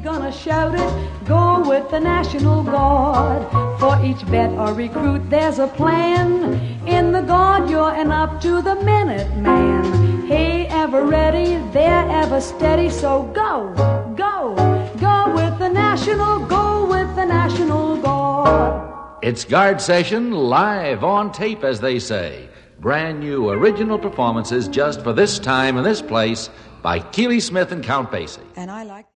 gonna shout it, go with the National Guard. For each vet or recruit there's a plan. In the Guard you're an up to the minute man. Hey, ever ready, there ever steady, so go, go, go with the National Guard. It's Guard Session, live on tape, as they say. Brand new original performances just for this time and this place by Keely Smith and Count Basie. And I like